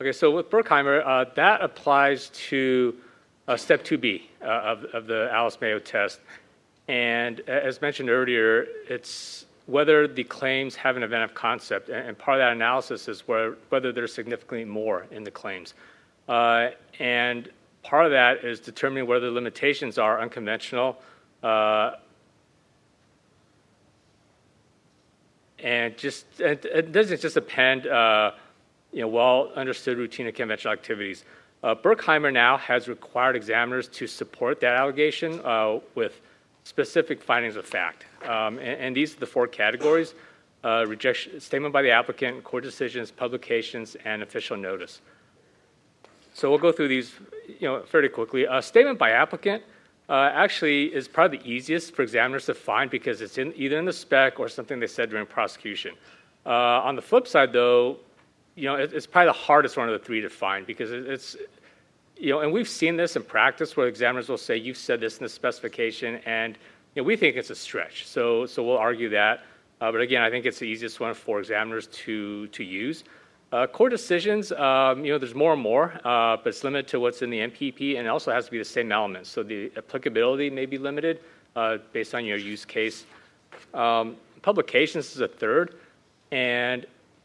Okay, so with Berkheimer, that applies to step 2B of the Alice Mayo test. And as mentioned earlier, it's whether the claims have an event of concept. And part of that analysis is whether there's significantly more in the claims. And part of that is determining whether the limitations are unconventional and it doesn't just append well understood routine and conventional activities. Berkheimer now has required examiners to support that allegation with specific findings of fact. And these are the four categories: rejection, statement by the applicant, court decisions, publications, and official notice. So we'll go through these fairly quickly. Statement by applicant actually is probably the easiest for examiners to find because it's either in the spec or something they said during prosecution. On the flip side, though, it's probably the hardest one of the three to find because it's and we've seen this in practice where examiners will say, you've said this in the specification, and we think it's a stretch. So we'll argue that. But again, I think it's the easiest one for examiners to use. Court decisions, there's more and more, but it's limited to what's in the MPP, and it also has to be the same elements. So the applicability may be limited based on your use case. Publications is a third, and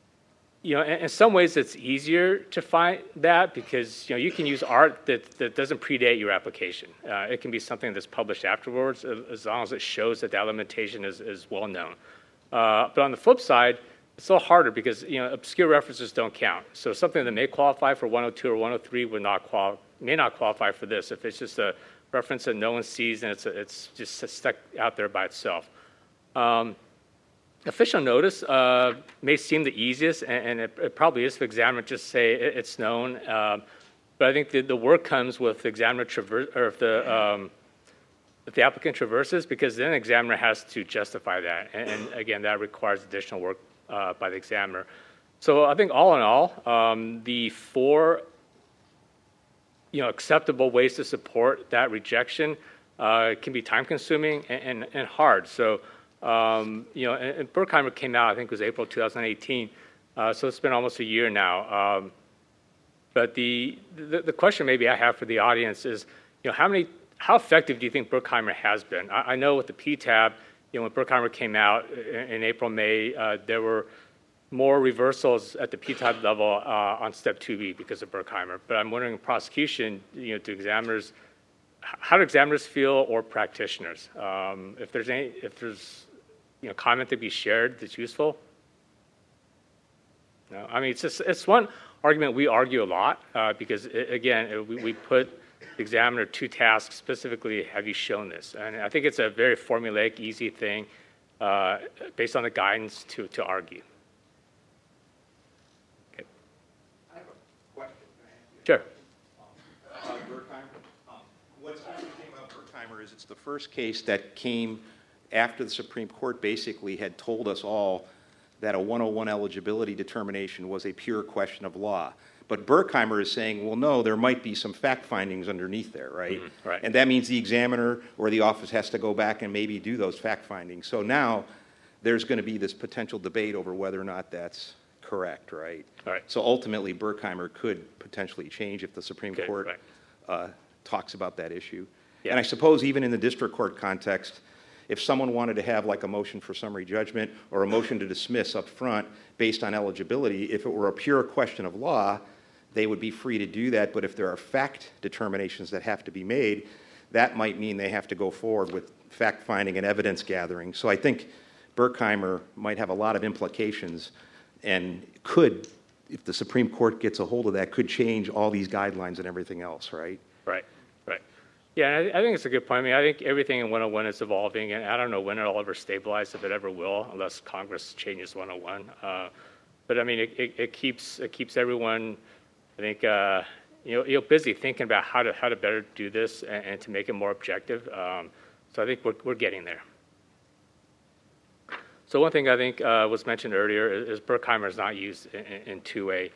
in some ways it's easier to find that because you can use art that doesn't predate your application. It can be something that's published afterwards as long as it shows that limitation is well known. But on the flip side, it's a little harder because obscure references don't count. So something that may qualify for 102 or 103 may not qualify for this if it's just a reference that no one sees and it's just stuck out there by itself. Official notice may seem the easiest, and it probably is for examiner to just say it's known. But I think the work comes with the examiner if the applicant traverses, because then the examiner has to justify that, and again that requires additional work by the examiner. So I think all in all, the four acceptable ways to support that rejection can be time-consuming and hard. So and Berkheimer came out, I think it was April 2018, so it's been almost a year now. But the question maybe I have for the audience is, how effective do you think Berkheimer has been? I know with the PTAB, when Berkheimer came out in April, May, there were more reversals at the PTAB level on Step 2B because of Berkheimer. But I'm wondering, in prosecution, how do examiners feel, or practitioners? If there's comment to be shared that's useful. No, I mean it's one argument we argue a lot because we put the examiner to task specifically, have you shown this? And I think it's a very formulaic, easy thing based on the guidance to argue. Okay. I have a question. Sure. Berkheimer. What's interesting about Berkheimer is it's the first case that came after the Supreme Court basically had told us all that a 101 eligibility determination was a pure question of law. But Berkheimer is saying, well, no, there might be some fact findings underneath there, right? Mm-hmm, right. And that means the examiner or the office has to go back and maybe do those fact findings. So now there's going to be this potential debate over whether or not that's correct, right? Right. So ultimately, Berkheimer could potentially change if the Supreme Court talks about that issue. Yeah. And I suppose even in the district court context, if someone wanted to have like a motion for summary judgment or a motion to dismiss up front based on eligibility, if it were a pure question of law, they would be free to do that. But if there are fact determinations that have to be made, that might mean they have to go forward with fact finding and evidence gathering. So I think Berkheimer might have a lot of implications and could, if the Supreme Court gets a hold of that, could change all these guidelines and everything else, right? Right. Yeah, I think it's a good point. I mean, I think everything in 101 is evolving, and I don't know when it'll ever stabilize, if it ever will, unless Congress changes 101. But I mean, it keeps everyone, I think, busy thinking about how to better do this and to make it more objective. So I think we're getting there. So one thing I think was mentioned earlier is Berkheimer is not used in 2A.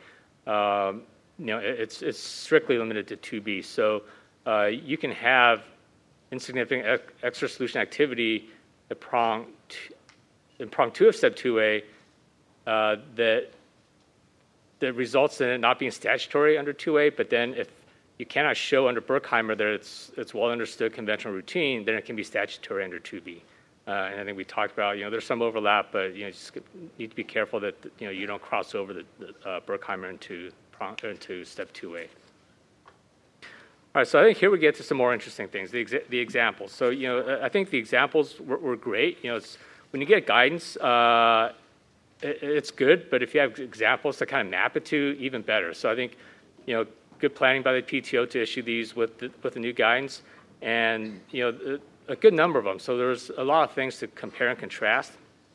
It's strictly limited to 2B. So you can have insignificant extra solution activity in prong 2 of Step 2A that that results in it not being statutory under 2A, but then if you cannot show under Berkheimer that it's well understood conventional routine, then it can be statutory under 2B. And I think we talked about, there's some overlap, but you just need to be careful that you don't cross over the Berkheimer into step 2A. All right, so I think here we get to some more interesting things, the examples. So I think the examples were great. When you get guidance, it's good, but if you have examples to kind of map it to, even better. So I think good planning by the PTO to issue these with the new guidance, and a good number of them. So there's a lot of things to compare and contrast.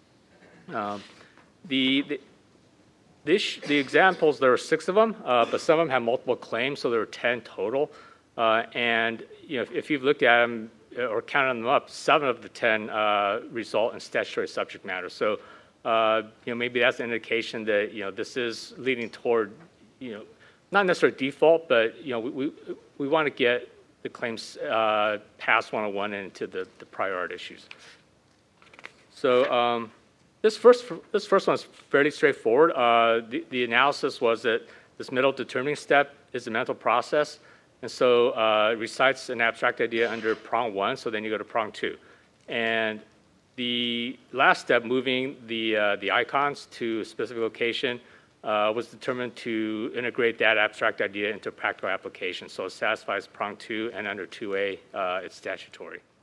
The examples, there are 6 of them, but some of them have multiple claims, so there are 10 total. And if you've looked at them or counted them up, 7 of the 10 result in statutory subject matter. So maybe that's an indication that this is leading toward not necessarily default, but we want to get the claims past 101 and into the prior art issues. So this first one is fairly straightforward. The analysis was that this middle determining step is a mental process, and so it recites an abstract idea under prong 1. So then you go to prong 2, and the last step, moving the icons to a specific location, was determined to integrate that abstract idea into practical application. So it satisfies prong 2, and under 2A, it's statutory.